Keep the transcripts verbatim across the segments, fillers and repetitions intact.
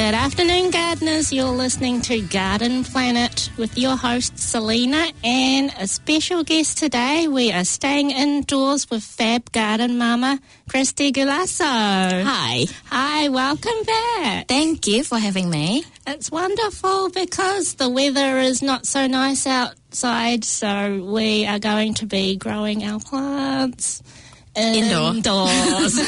Good afternoon, gardeners. You're listening to Garden Planet with your host, Selena, and a special guest today. We are staying indoors with Fab Garden Mama, Christy Gulasso. Hi. Hi, welcome back. Thank you for having me. It's wonderful because the weather is not so nice outside, so we are going to be growing our plants Indoor. indoors.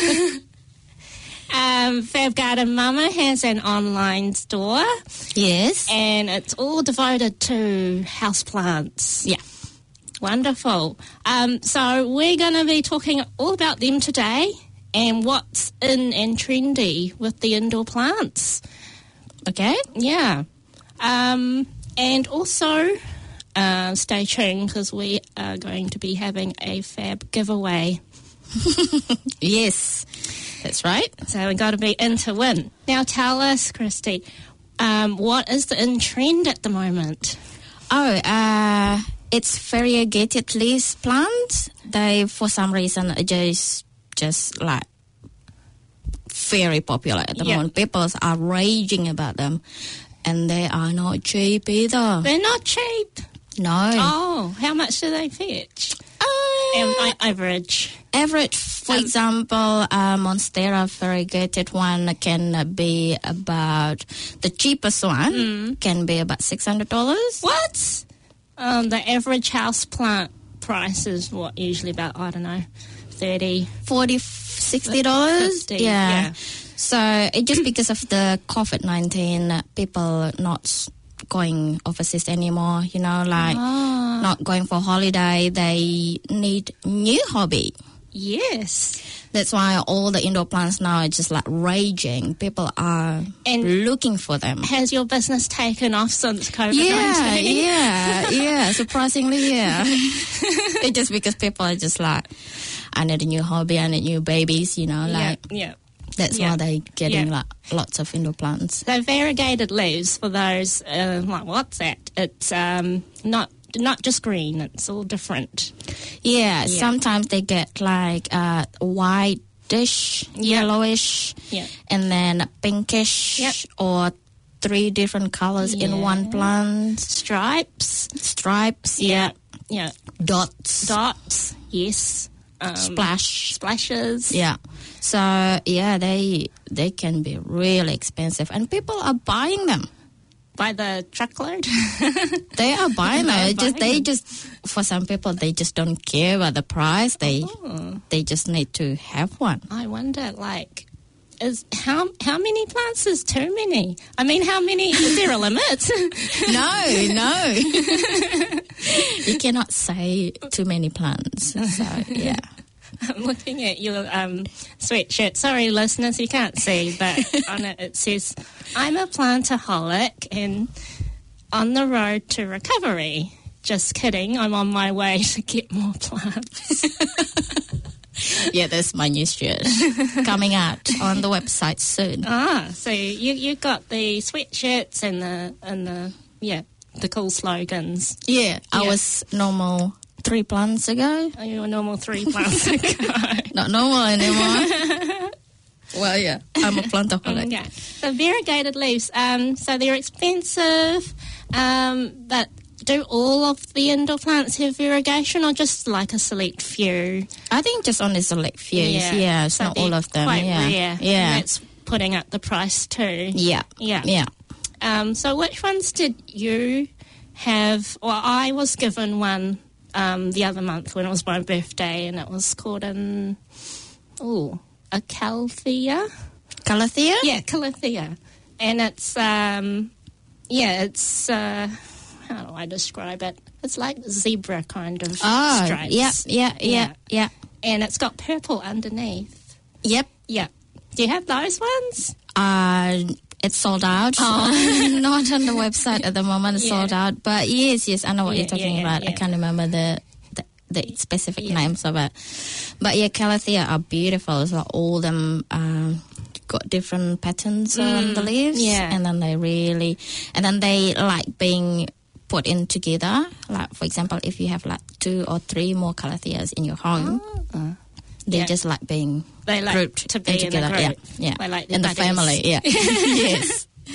Um, Fab Garden Mama has an online store. Yes. And it's all devoted to houseplants. Yeah. Wonderful. Um, so we're going to be talking all about them today and what's in and trendy with the indoor plants. Okay. Yeah. Um, and also uh, stay tuned because we are going to be having a Fab giveaway. Yes. That's right. So we've got to be in to win. Now tell us, Christy, um, what is the in trend at the moment? Oh, uh, it's variegated leaves plants. They, for some reason, are just, just like very popular at the Yeah. moment. People are raging about them. And they are not cheap either. They're not cheap. No. Oh, how much do they fetch? Uh, Um, I, average. Average, for Um, example, uh, Monstera variegated one can be about, the cheapest one Mm. can be about six hundred dollars. What? Um, the average house plant price is what, usually about, I don't know, thirty forty, sixty dollars. fifty, Yeah. yeah. So it just because of the COVID nineteen, people not going overseas anymore, you know, like Ah. not going for holiday. They need new hobby. Yes. That's why all the indoor plants now are just like raging. People are And looking for them. has your business taken off since COVID Yeah, nineteen? yeah, yeah. Surprisingly, yeah. It's just because people are just like, I need a new hobby, I need new babies, you know, Yeah, like yeah. that's yeah. why they're getting Yeah. like lots of indoor plants. So variegated leaves, for those, uh, like, what's that? It's um, not not just green, it's all different. Yeah, Yeah. sometimes they get like uh, whitish, Yeah. yellowish, Yeah. and then pinkish, Yep. or three different colors in Yeah. one plant. Stripes. Stripes, Yeah. Yeah. dots, Dots. Yes. Um, splash. Splashes. Yeah. So yeah, they they can be really expensive, and people are buying them. By the truckload. They are buying They them. are It just buying they them. just for some people they just don't care about the price. They Oh. they just need to have one. I wonder, like, is how how many plants is too many? I mean, how many? Is there a limit? No, no. You cannot say too many plants. So yeah. I'm looking at your um, sweatshirt. Sorry, listeners, you can't see, but on it it says, "I'm a plantaholic and on the road to recovery." Just kidding. I'm on my way to get more plants. Yeah, that's my new shirt coming out on the website soon. Ah, so you you got the sweatshirts and the and the yeah the cool slogans. Yeah, I Yeah. was normal three plants ago. Oh, you were normal three plants ago. Not normal anymore. Well, yeah, I'm a plantaholic. Okay. The variegated leaves. Um, so they're expensive, um, but do all of the indoor plants have variegation, or just like a select few? I think just only select few. Yeah, yeah it's So not they're all of them. Quite yeah, rare. yeah, And that's putting up the price too. yeah, Yeah. yeah. Um, so which ones did you have? Well, I was given one um, the other month when it was my birthday, and it was called an oh a Calthea. Calathea? Yeah, Calthea, and it's um, yeah, it's uh, how do I describe it? It's like zebra kind of Oh, stripes. yeah, yeah, yeah, yeah. And it's got purple underneath. Yep. Yeah. Do you have those ones? Uh, it's sold out. Oh. Not on the website at the moment. It's Yeah. sold out. But yes, yes, I know what Yeah, you're talking yeah, about. yeah. I can't remember the the, the specific Yeah. names of it. But yeah, Calathea are beautiful. So all them um, got different patterns on the leaves. yeah. And then they really, and then they like being put in together. Like, for example, if you have like two or three more Calatheas in your home, Oh. they Yeah. just like being They like grouped to be in a together. group. Yeah, yeah. They like in the buddies. family. Yeah. Yes.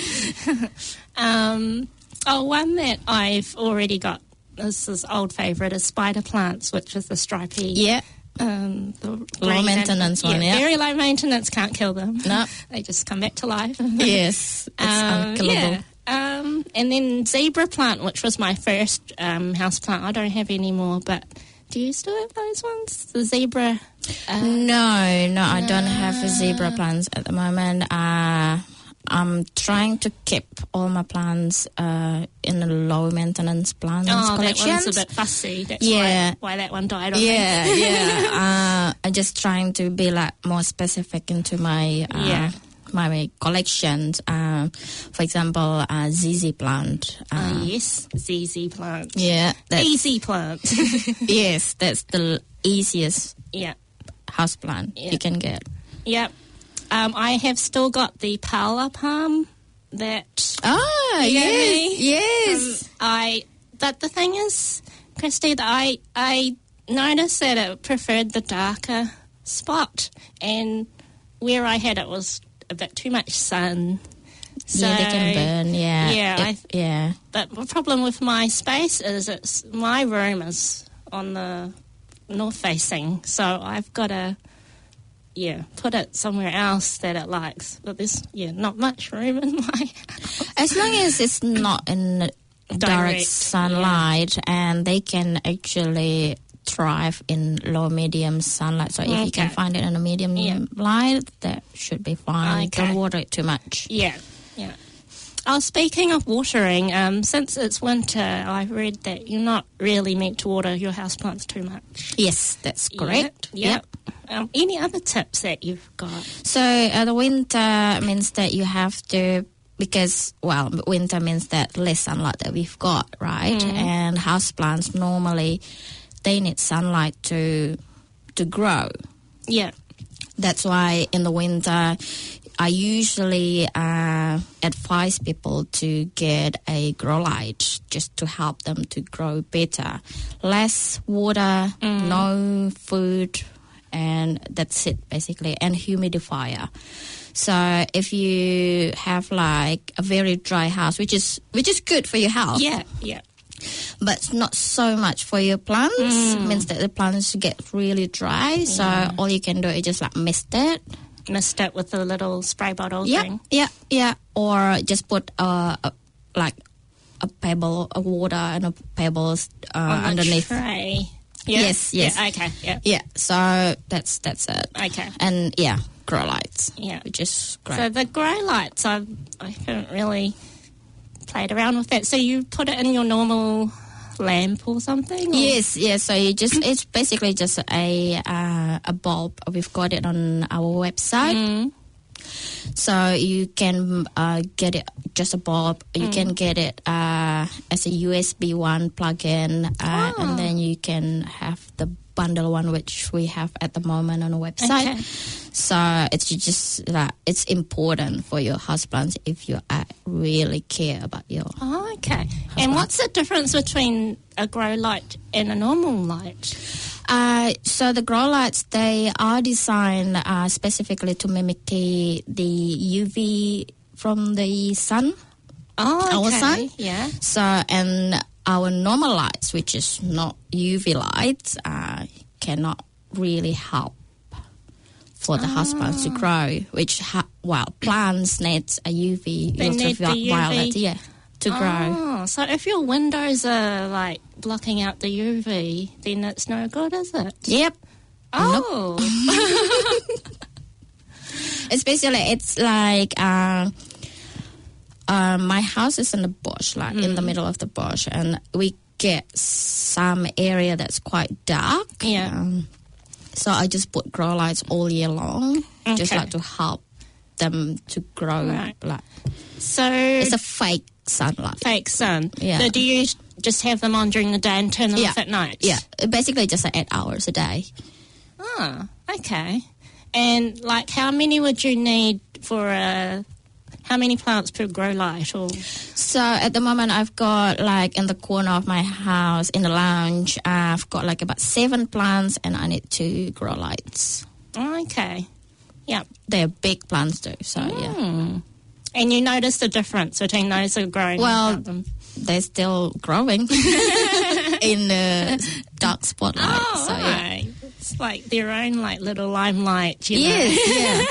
um, oh, one that I've already got, this is old favourite, is spider plants, which is the stripy. Yeah. Um, the Low maintenance and, one, yeah. Very low maintenance, can't kill them. No. They just come back to life. Yes, it's um, unkillable. Yeah. Um, and then zebra plant, which was my first um, house plant. I don't have any more, but do you still have those ones? The zebra? Uh, no, no, I don't have a zebra plants at the moment. Uh, I'm trying to keep all my plants uh, in a low maintenance plants oh, collection. that one's a bit fussy. That's Yeah. why, why that one died on Yeah, me. yeah. Uh, I'm just trying to be like more specific into my uh, Yeah. my, my collections. Uh, for example, uh, Z Z plant. Uh, Oh, yes, Z Z plant. Yeah, that's, Easy plant. yes, that's the easiest yeah, house plant Yeah. you can get. yep. Um, I have still got the Paula palm that Ah, You get yes, me? yes. Um, I. But the thing is, Christy, that I I noticed that it preferred the darker spot, and where I had it was a bit too much sun. So, yeah, they can burn. Yeah, Yeah, It- I- yeah. But the problem with my space is it's my room is on the north facing, so I've got to. Yeah, put it somewhere else that it likes. But there's, yeah, not much room in my As long as it's not in direct, Direct, sunlight, and they can actually thrive in low medium sunlight. So if you can Okay. find it in a medium Yeah. light, that should be fine. Okay. Don't water it too much. Yeah, yeah. Oh, speaking of watering, um, since it's winter, I've read that you're not really meant to water your houseplants too much. Yes, that's correct. Yep. yep. Um, any other tips that you've got? So uh, the winter means that you have to, because, well, winter means that less sunlight that we've got, right? And houseplants normally, they need sunlight to to grow. Yeah. That's why in the winter, I usually uh, advise people to get a grow light just to help them to grow better. Less water, no food, and that's it basically, and humidifier. So if you have like a very dry house, which is which is good for your health, Yeah, yeah. but not so much for your plants, means that the plants get really dry. So all you can do is just like mist it. Missed it with a little spray bottle Yeah, thing. yeah, yeah. Or just put uh, a, like a pebble, a water and a pebbles uh, On the underneath. tray. Yeah? Yes, yes. Yeah, okay, yeah. Yeah, so that's that's it. Okay. And yeah, grow lights. Yeah. Which is great. So the grow lights, I've, I haven't really played around with that. So you put it in your normal lamp or something? Or? Yes, yes. So you just it's basically just a uh, a bulb. We've got it on our website. Mm. So you can uh, get it just a bulb. You can get it uh, as a U S B one plug-in, uh, Oh. and then you can have the bundle one, which we have at the moment on the website. Okay. So it's just that it's important for your houseplants if you uh, really care about your. Oh, okay. And what's the difference between a grow light and a normal light? Uh, so the grow lights, they are designed uh, specifically to mimic the, the U V from the sun. Oh, Our okay. sun? Yeah. So, and our normal lights, which is not U V lights, uh, cannot really help for the houseplants to grow, which, ha- well, plants need a U V, They need the U V. ultraviolet, yeah, to grow. Oh, so if your windows are like blocking out the U V, then it's no good, is it? Yep. Oh. Especially, it's like uh, uh, my house is in the bush, like in the middle of the bush, and we get some area that's quite dark. Yeah. Um, so I just put grow lights all year long, just Okay. like to help them to grow. Right. Like So it's a fake sunlight. fake sun. Yeah. So do you just have them on during the day and turn them Yeah. off at night? Yeah, basically just like eight hours a day. Ah, okay. And like, how many would you need for a? How many plants per grow light? Or So at the moment, I've got like in the corner of my house, in the lounge, I've got like about seven plants, and I need two grow lights. oh, okay, yeah. They're big plants too, so yeah. Hmm. And you notice the difference between those who are growing Well, without them? They're still growing in the dark spotlight. Oh, so, yeah. right. It's like their own like little limelight, you Yes, know. yeah.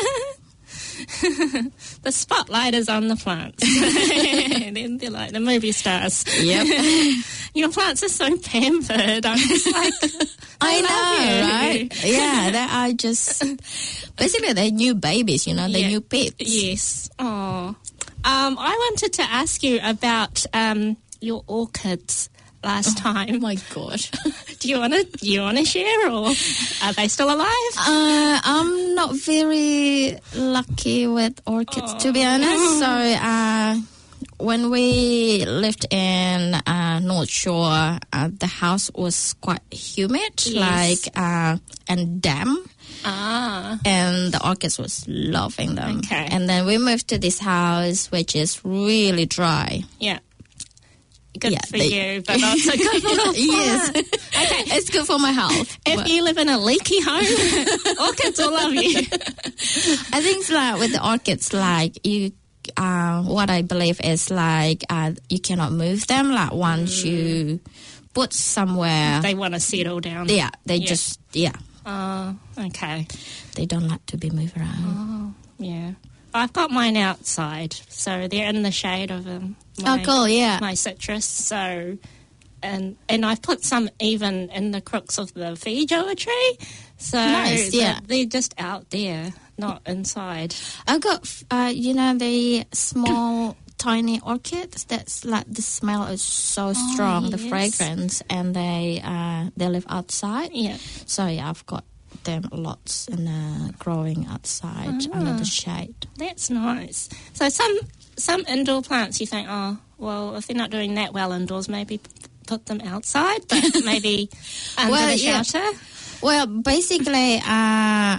The spotlight is on the plants. And then they're like the movie stars. Yep. Your plants are so pampered. I'm just like, I, I know, love you. right? Yeah, they are just basically they're new babies, you know, they're Yeah. new pets. Yes. Oh. Um, I wanted to ask you about um, your orchids last time. Oh my god. Do you want to? Do you want to share, or are they still alive? Uh, I'm not very lucky with orchids, to be honest. So, uh, when we lived in uh, North Shore, uh, the house was quite humid, Yes. like uh, and damp. Ah. And the orchids was loving them. Okay. And then we moved to this house, which is really dry. Yeah. Good Yeah, for they- you, but not so good for the Yes. plant. Okay. It's good for my health. If But you live in a leaky home, orchids will love you. I think it's like with the orchids, like you, uh, what I believe is like uh, you cannot move them. Like once you put somewhere, They want to settle down. yeah, they Yeah. just yeah, Oh, okay. they don't like to be moved around. Yeah. I've got mine outside, so they're in the shade of um, Oh, my, cool, yeah. my citrus. So, and and I've put some even in the crooks of the feijoa tree. So Nice, they're- yeah. they're just out there, not inside. I got uh, you know the small tiny orchids. That's like the smell is so strong, the yes. fragrance, and they uh, they live outside. Yeah. So yeah, I've got them lots and uh, growing outside under the shade. That's nice. So some some indoor plants you think, oh, well, if they're not doing that well indoors, maybe p- put them outside, but maybe under Well, the yeah. shelter. Well, basically, uh,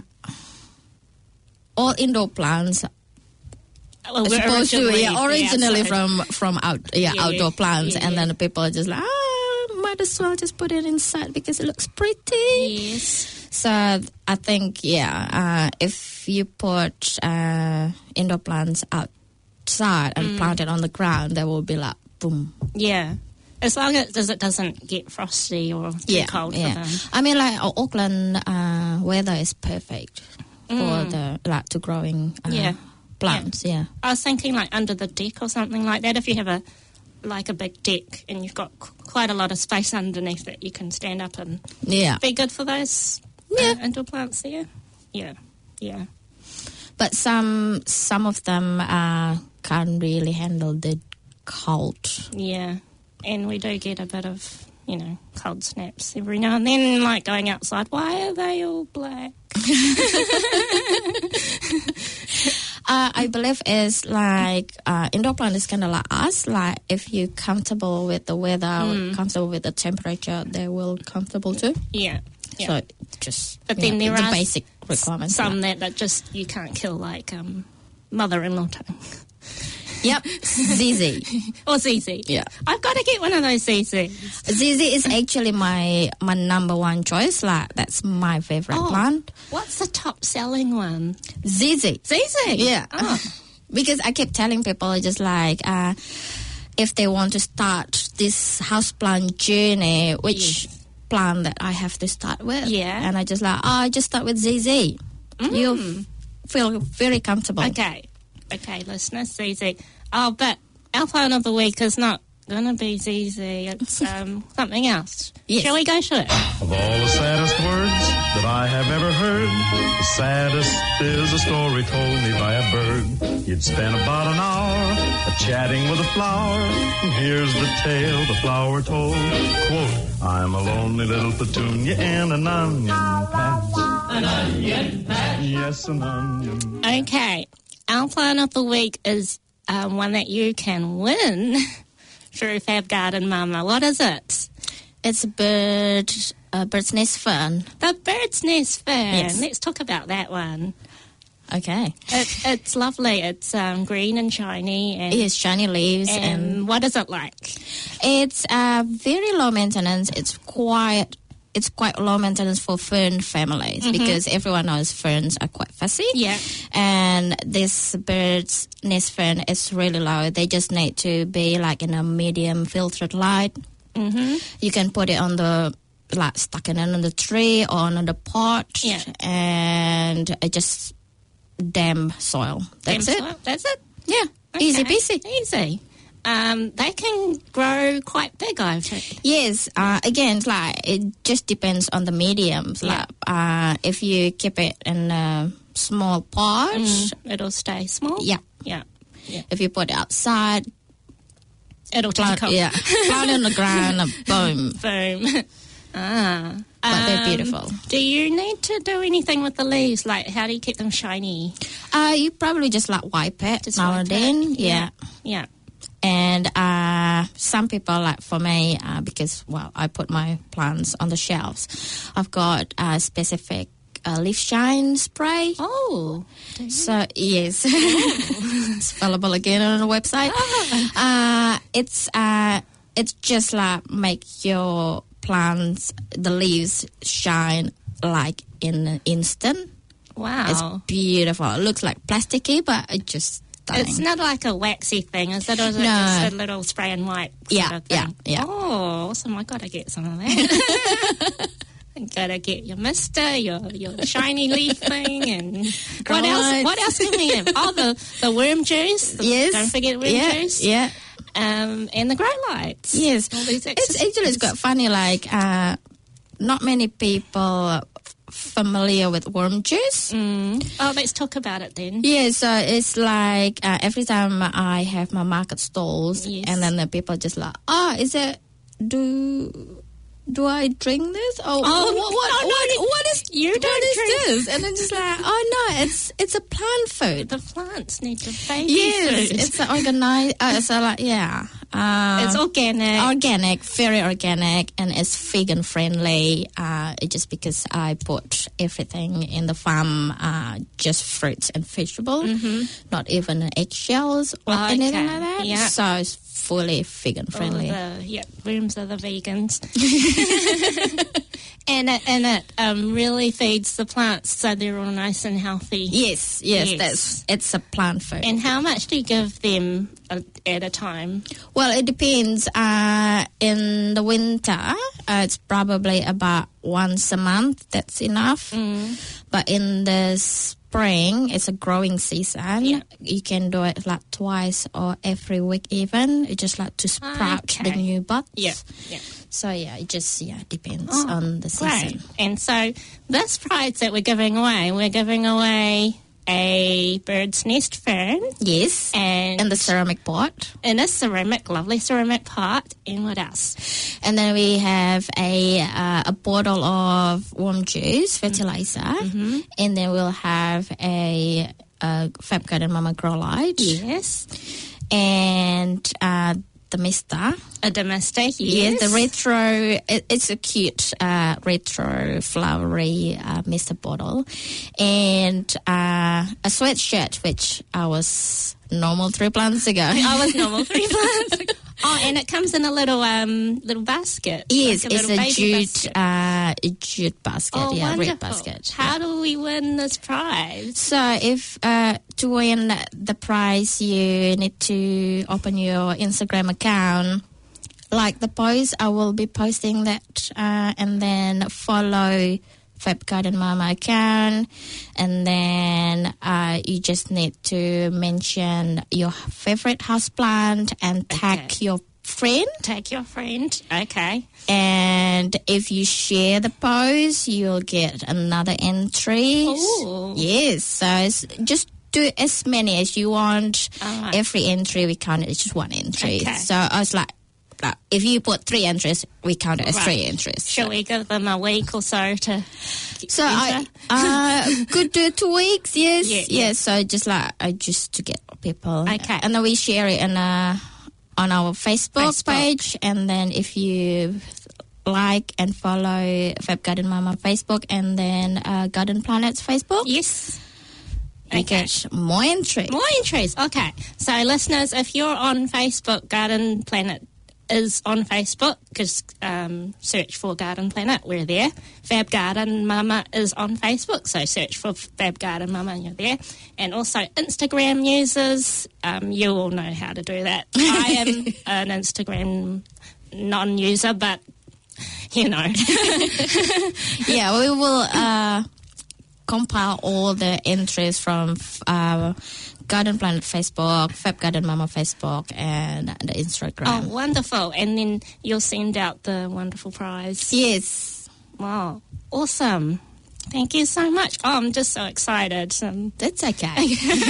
all indoor plants Well, are we're supposed to, originally, yeah, originally outside. from from out, yeah, Yeah, outdoor plants, yeah, and yeah. then the people are just like, ah, might as well just put it inside because it looks pretty. Yes. So I think, yeah, uh, if you put uh, indoor plants outside and Mm. plant it on the ground, they will be like boom. Yeah. As long as it doesn't get frosty or too cold for them. I mean, like uh, Auckland uh, weather is perfect for Mm. the like to growing uh, Yeah. plants. Yeah. I was thinking like under the deck or something like that. If you have a like a big deck and you've got qu- quite a lot of space underneath it, you can stand up and yeah, be good for those Yeah. uh, indoor plants there. Yeah, yeah. But some some of them uh, can't really handle the cold. Yeah, and we do get a bit of, you know, cold snaps every now and then, like going outside. Why are they all black? Uh, I believe it's like uh, indoor plant is kind of like us. Like if you're comfortable with the weather, comfortable with the temperature, they will comfortable too. Yeah, yeah. So just But you then know, there the are basic requirements. Some that, that just you can't kill, like um, mother-in-law tongue. Yep, Z Z. Or Z Z. Yeah. I've got to get one of those Z Zs. Z Z is actually my my number one choice. Like that's my favorite Oh. plant. What's the top-selling one? Z Z. Z Z? Yeah. Oh. Because I keep telling people just like uh, if they want to start this houseplant journey, which plant that I have to start with. Yeah. And I just like, oh, I just start with Z Z. You'll feel very comfortable. Okay. Okay, listeners, Z Z. Oh, but our plant of the week is not going to be Z Z. It's um, something else. Yes. Shall we go to it? Of all the saddest words that I have ever heard, the saddest is a story told me by a bird. You'd spend about an hour a-chatting with a flower, and here's the tale the flower told. Quote, I'm a lonely little petunia in an onion patch. An onion patch? Yes, an onion. Okay. Our plant of the week is um, one that you can win through Fab Garden Mama. What is it? It's a bird, a bird's nest fern. The bird's nest fern. Yes. Let's talk about that one. Okay. It, it's lovely. It's um, green and shiny. And, It has shiny leaves and and what is it like? it's uh, very low maintenance. It's quite it's quite low maintenance for fern families mm-hmm. because everyone knows ferns are quite fussy. Yeah. And this bird's nest fern is really low. They just need to be like in a medium filtered light. Mm-hmm. You can put it on the, like stuck it on the tree or on the pot. Yeah. And it just damp soil. That's damp it. Soil. That's it? Yeah. Okay. Easy peasy. Easy. Um, they can grow quite big, I've heard. Yes. Uh, again, like it just depends on the mediums. Yeah. Like uh, if you keep it in a small pot, mm, it'll stay small. Yeah. Yeah. Yeah. If you put it outside, it'll plant, take yeah, plant on the ground, boom, boom. Ah. But um, they're beautiful. Do you need to do anything with the leaves? Like, how do you keep them shiny? Uh, you probably just like wipe it Just now wipe and then. it. Yeah. Yeah. And uh, some people, like for me, uh, because, well, I put my plants on the shelves, I've got a specific uh, leaf shine spray. Oh. So, yes. It's available again on the website. Oh. Uh, it's, uh, it's just like make your plants, the leaves shine like in an instant. Wow. It's beautiful. It looks like plasticky, but it just stunning. It's not like a waxy thing, is it? Or is it No. just a little spray and wipe sort Yeah, of thing? yeah, yeah. Oh, awesome. I got to get some of that. Got to get your mister, your your shiny leaf thing, and what Right. else? What else can we have? Oh, the, the worm juice. The, Yes. Don't forget worm yeah, juice. Yeah. Um, and the grow lights. Yes. All these It's actually it's exercises. quite funny. Like, uh, not many people familiar with worm juice. Mm. Oh, let's talk about it then. Yeah, so it's like uh, every time I have my market stalls, Yes. and then the people just like, oh, is it do do I drink this? Oh, Oh, what what, no, no, what, you- what is you what don't is drink- this? And then just like, oh no, it's it's a plant food. The plants need to baby Yes, food. it's organized. Uh, so like yeah, uh, It's organic. organic, very organic, and it's vegan friendly. Uh, it just because I put everything in the farm, uh, just fruits and vegetables, not even eggshells or Oh, anything okay. like that. Yeah. So it's fully vegan All friendly. the, yeah, worms are the vegans. and it, and it um, really feeds the plants so they're all nice and healthy. Yes, yes, Yes. that's it's a plant food. And how much do you give them a, at a time? Well, it depends. Uh, in the winter, uh, it's probably about once a month. That's enough. Mm. But in the spring, it's a growing season. Yeah. You can do it like twice or every week even. It's just like to sprout the Okay. new buds. Yeah, yeah. So, yeah, it just yeah depends Oh, on the season. Great. And so this prize that we're giving away, we're giving away a bird's nest fern Yes. and In the ceramic pot. in a ceramic, lovely ceramic pot. And what else? And then we have a uh, a bottle of warm juice, fertilizer. Mm-hmm. And then we'll have a, a Fab Garden Mama grow light. Yes. And uh, the mister. A domestic, Yes, yes. the retro, it, it's a cute uh, retro flowery uh, mister bottle. And uh, a sweatshirt, which I was normal three plants ago. I was normal three plants. Oh, and it comes in a little um little basket. Yes, like a it's little a baby jute, basket. uh, a jute basket. Oh, yeah, wonderful. red basket. How do we win this prize? So if uh, to win the prize, you need to open your Instagram account. Like the post, I will be posting that, uh, and then follow Fab Garden Mama account, and then uh, you just need to mention your favorite houseplant and tag Okay. your friend. Take your friend. Okay. And if you share the post, you'll get another entry. Ooh. Yes, so it's just do as many as you want. All right. Every entry we count it as just one entry. Okay. So I was like, like, if you put three entries, we count it as Right. three entries. Shall we give them a week or so to So I enter? uh, could do two weeks. Yes, Yeah, yes. yeah. So just like I just to get people. Okay. And then we share it in uh on our Facebook, Facebook. page, and then if you like and follow Fab Garden Mama Facebook, and then uh, Garden Planet's Facebook, Yes. you Okay. get more entries. More entries. Okay. So, listeners, if you're on Facebook, Garden Planet is on Facebook. Just um, search for Garden Planet. We're there. Fab Garden Mama is on Facebook, so search for Fab Garden Mama and you're there. And also Instagram users, um, you all know how to do that. I am an Instagram non-user, but you know. Yeah, we will uh, compile all the entries from uh, Garden Planet Facebook, Fab Garden Mama Facebook, and the Instagram. Oh, wonderful. And then you'll send out the wonderful prize. Yes. Wow. Awesome. Thank you so much. Oh, I'm just so excited. Um, That's okay.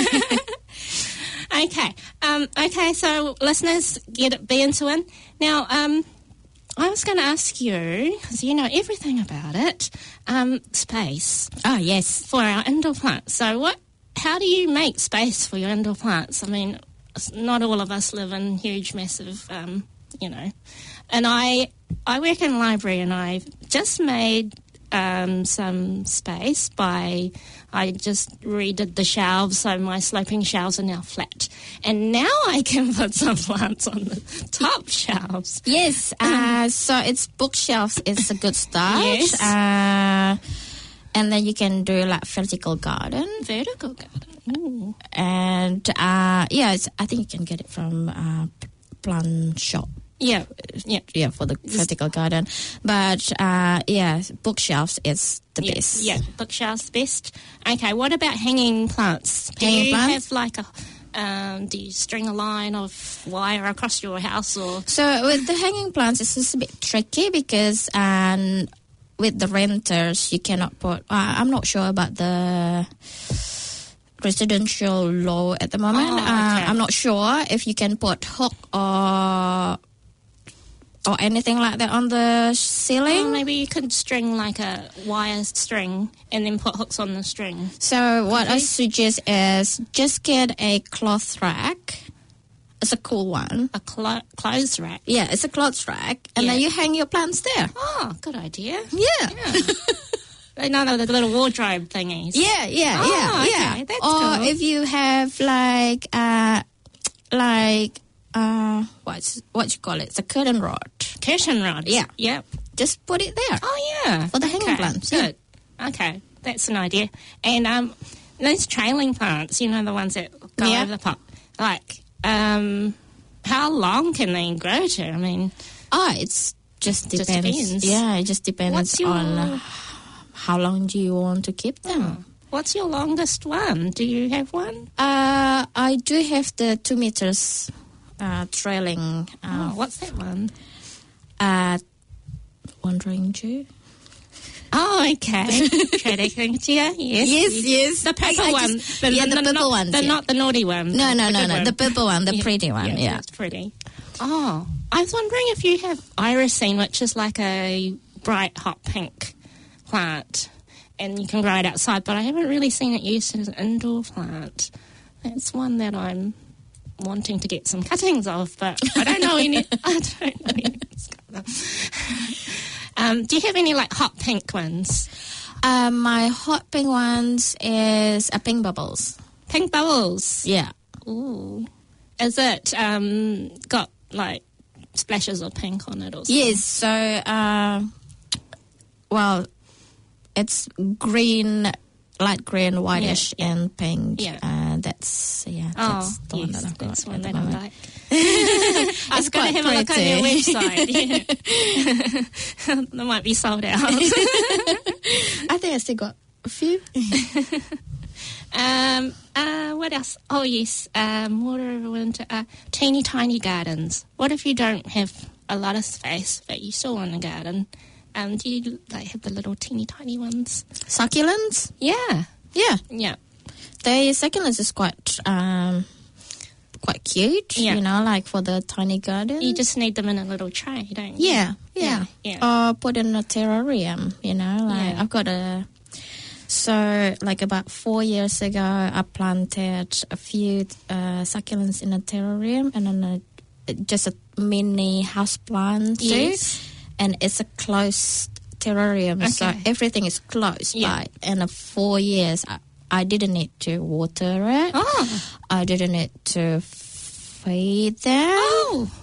okay. Um, okay, so listeners, get it, be into it. Now, um, I was going to ask you, because you know everything about it, um, space. Oh, yes. For our indoor plants. So what? How do you make space for your indoor plants? I mean, not all of us live in huge, massive, um, you know. And I I work in a library, and I've just made um, some space by, I just redid the shelves, so my sloping shelves are now flat. And now I can put some plants on the top shelves. Yes, uh, so it's bookshelves is a good start. Yes. Uh, and then you can do like vertical garden. Vertical garden. Ooh. And uh, yeah, it's, I think you can get it from uh, plant shop. Yeah, yeah. Yeah, for the vertical garden. But uh, yeah, bookshelves is the yeah, best. Yeah, bookshelves best. Okay, what about hanging plants? Do Hanging you plants? have like a, um, do you string a line of wire across your house or? So with the hanging plants, it's just a bit tricky because um, with the renters, you cannot put, uh, I'm not sure about the residential law at the moment. Oh, okay. uh, I'm not sure if you can put hook or or anything like that on the ceiling. Oh, maybe you could string like a wire string and then put hooks on the string. So what I Okay. suggest is just get a cloth rack. It's a cool one. A clo- clothes rack. Yeah, it's a cloth rack. And Yeah. then you hang your plants there. Oh, good idea. Yeah. Yeah. Another the little wardrobe thingies. Yeah, yeah, Oh, yeah, okay, yeah. that's or cool. if you have like, uh, like, uh, what's what you call it? It's a curtain rod. Curtain rods. Yeah. Yep. Just put it there. Oh, yeah. For the hanging Okay, plants, yeah. Good. Okay, that's an idea. And um, those trailing plants, you know, the ones that go Yeah. over the pot, like, um, how long can they grow to? I mean, Oh, it's just Just depends. depends. Yeah, it just depends What's your- on uh, how long do you want to keep them. what's your longest one? Do you have one? Uh, I do have the two meters uh, trailing. Oh, Uh, what's that one? uh, wandering Jew. Oh, okay. Traditiongia, yes. yes. The purple I- I one. just- the, yeah, the purple not, ones, The, yeah. Not the naughty one. No, no, the no, good no. one. The purple one, the Yeah. pretty one. Yeah, Yeah. that's pretty. Oh, I was wondering if you have irisine, which is like a bright hot pink plant, and you can grow it outside, but I haven't really seen it used as an indoor plant. That's one that I'm wanting to get some cuttings of, but I don't know any. I don't know any. Um, do you have any like hot pink ones? Uh, my hot pink ones is a pink bubbles. Pink bubbles. Yeah. Ooh. Is it um, got like splashes of pink on it or something? Yes. So, uh, well, it's green, light green, whitish, Yeah, yeah. and pink. Yeah. Uh, that's yeah. Oh, That's the one yes, that I've got. that's at one the that I moment. like. I was It's going to quite have a look on your pretty. website. Yeah. They might be sold out. I think I still got a few. um, uh, what else? Oh, yes. Um, water winter. Uh, teeny tiny gardens. What if you don't have a lot of space, but you still want a garden? Um, do you like have the little teeny tiny ones? Succulents. Yeah. Yeah. Yeah. The succulents is quite um quite cute. Yeah. You know, like for the tiny garden. You just need them in a little tray, don't you? Yeah, yeah. Yeah, Or put in a terrarium, you know, like Yeah. I've got a, so like about four years ago, I planted a few uh, succulents in a terrarium and then a, just a mini house plant too. Yes. And it's a closed terrarium, so Okay. everything is closed Yeah. by. And uh, four years, I, I didn't need to water it. Oh. I didn't need to feed them. Oh.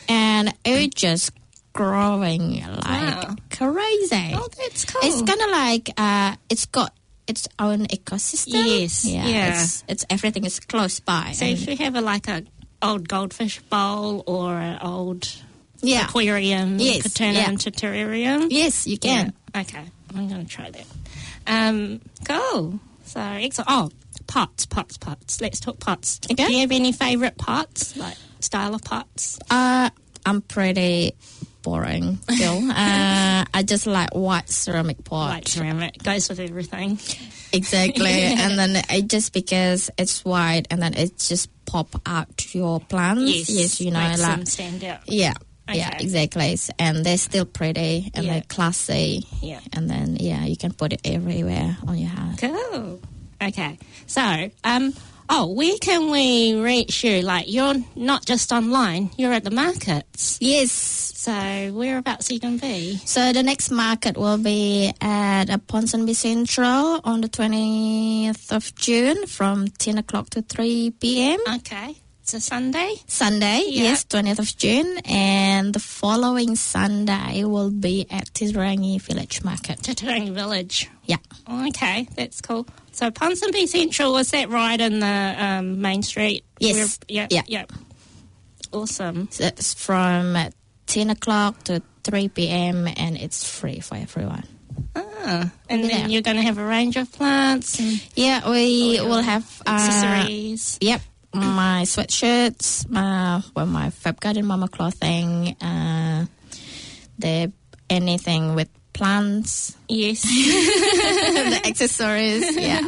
and it just growing like Wow. crazy. Oh, that's cool. It's kind of like uh, it's got its own ecosystem. Yes, yeah. It's, it's everything is close by. So and- if you have a, like a old goldfish bowl or an old yeah. aquarium, Yes, you could turn yeah. it into terrarium. Yes, you can. Yeah. Okay, I'm going to try that. Um, cool. So excellent. Oh, pots, pots, pots. Let's talk pots. Okay. Do you have any favourite pots, like style of pots? Uh, I'm pretty boring still. uh, I just like white ceramic pot. White ceramic goes with everything. Exactly. And then it just because it's white and then it just pop out to your plants. Yes, Yes, you know, makes like them stand out. yeah. Yeah, Okay. exactly. And they're still pretty and Yeah. they're classy. Yeah. And then yeah, you can put it everywhere on your house. Cool. Okay. So, um, oh, where can we reach you? Like, you're not just online; you're at the markets. Yes. So, whereabouts are you going to be? So the next market will be at uh, Ponsonby Central on the twentieth of June from ten o'clock to three p.m. Okay. It's a Sunday. Sunday, Yeah. yes, twentieth of June. And the following Sunday will be at Titirangi Village Market. Titirangi Village. Yeah. Okay, that's cool. So Ponsonby Central, was that right in the um, main street? Yes. Where- yeah, Yeah. yeah. Awesome. So it's from uh, ten o'clock to three p.m. and it's free for everyone. Ah, and Over then there. you're going to have a range of plants and Yeah, we Oh, yeah. will have... Uh, accessories. Yep. My sweatshirts, my, well, my Fab Garden Mama clothing, uh, the anything with plants, Yes. the accessories, yeah.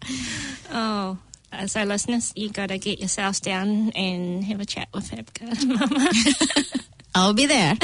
Oh, uh, so listeners, you got to get yourselves down and have a chat with Fab Garden Mama. I'll be there.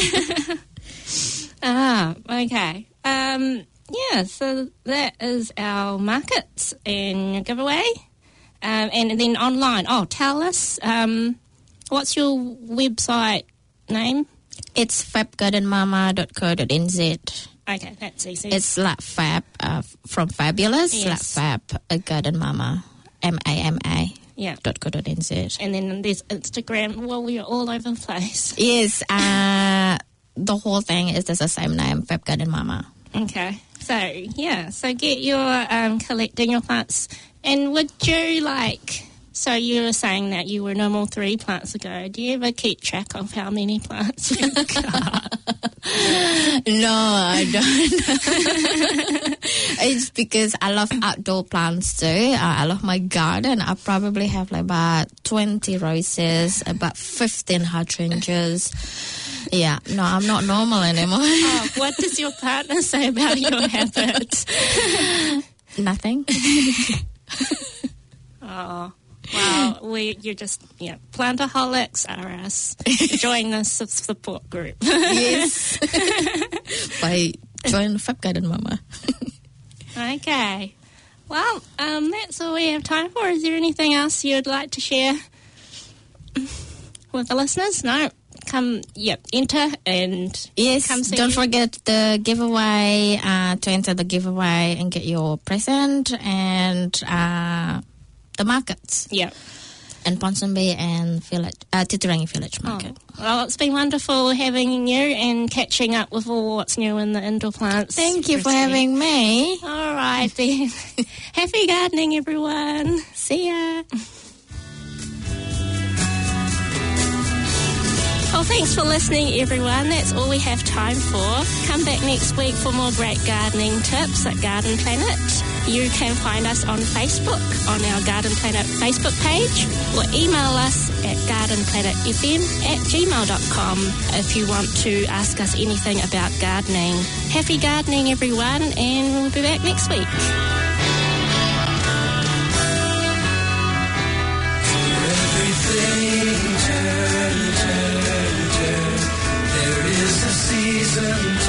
Ah, okay. Um, yeah, so that is our markets and giveaway. Um, and then online. Oh, tell us, um, what's your website name? It's fab garden mama dot co dot n z. Okay, that's easy. It's like Fab, uh, from Fabulous, Yes. like Fab uh, Garden Mama, M A M A yeah. dot co dot n z. And then there's Instagram. Well, we're all over the place. Yes, uh, the whole thing is just the same name, Fab Garden Mama. Okay. So, yeah. So get your um, collecting your plants. And would you like... So you were saying that you were no more three plants ago. Do you ever keep track of how many plants you've got? No, I don't. It's because I love outdoor plants too. Uh, I love my garden. I probably have like about twenty roses, about fifteen hydrangeas. Yeah, no, I'm not normal anymore. Oh, what does your partner say about your habits? Nothing. Oh, wow. We, you're just, yeah, plantaholics are us. Join the su- support group. Yes. By join Fab Garden Mama. Okay. Well, um, that's all we have time for. Is there anything else you'd like to share with the listeners? No. Come, yep, enter and Yes, come see don't you. forget the giveaway, uh, to enter the giveaway and get your present, and uh, the markets Yep. in Ponsonby and Village, uh, Titirangi Village Market. Oh, well, it's been wonderful having you and catching up with all what's new in the indoor plants. Thank you for Christine. having me. All right, then. Happy gardening, everyone. See ya. Well, thanks for listening, everyone. That's all we have time for. Come back next week for more great gardening tips at Garden Planet. You can find us on Facebook, on our Garden Planet Facebook page, or email us at gardenplanetfm at gmail dot com if you want to ask us anything about gardening. Happy gardening, everyone, and we'll be back next week. Everything turn, turn, turn. There is a season